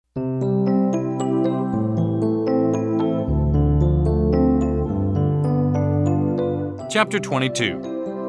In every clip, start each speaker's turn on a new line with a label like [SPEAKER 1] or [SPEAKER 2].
[SPEAKER 1] Chapter 22.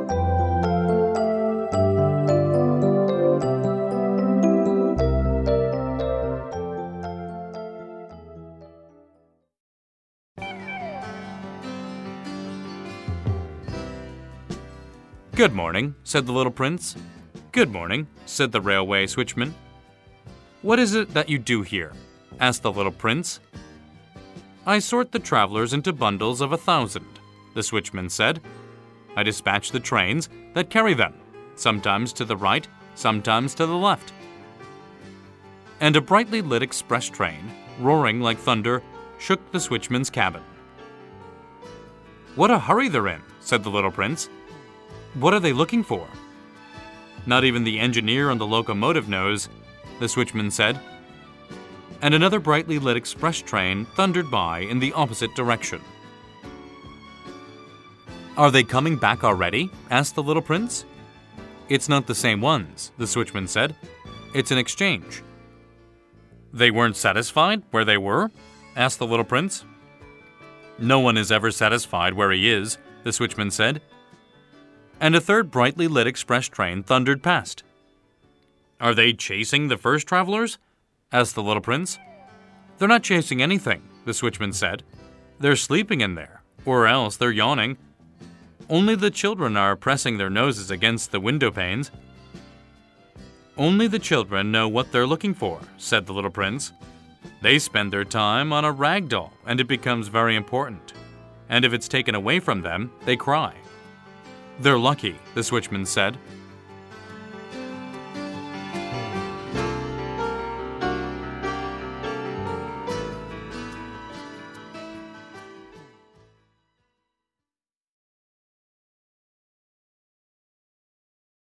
[SPEAKER 2] "Good morning," said the little prince. "Good morning," said the railway switchman. "What is it that you do here?" asked the little prince. "I sort the travelers into bundles of 1,000, the switchman said. "I dispatch the trains that carry them, sometimes to the right, sometimes to the left." And a brightly lit express train, roaring like thunder, shook the switchman's cabin. "What a hurry they're in," said the little prince. "What are they looking for?" "Not even the engineer on the locomotive knows," the switchman said. And another brightly lit express train thundered by in the opposite direction. "Are they coming back already?" asked the little prince. "It's not the same ones," the switchman said. "It's an exchange." "They weren't satisfied where they were?" asked the little prince. "No one is ever satisfied where he is," the switchman said. And a third brightly lit express train thundered past. "Are they chasing the first travelers?" asked the little prince. "They're not chasing anything," the switchman said. "They're sleeping in there, or else they're yawning. Only the children are pressing their noses against the window panes." "Only the children know what they're looking for," said the little prince. "They spend their time on a rag doll, and it becomes very important. And if it's taken away from them, they cry." "They're lucky," the switchman said.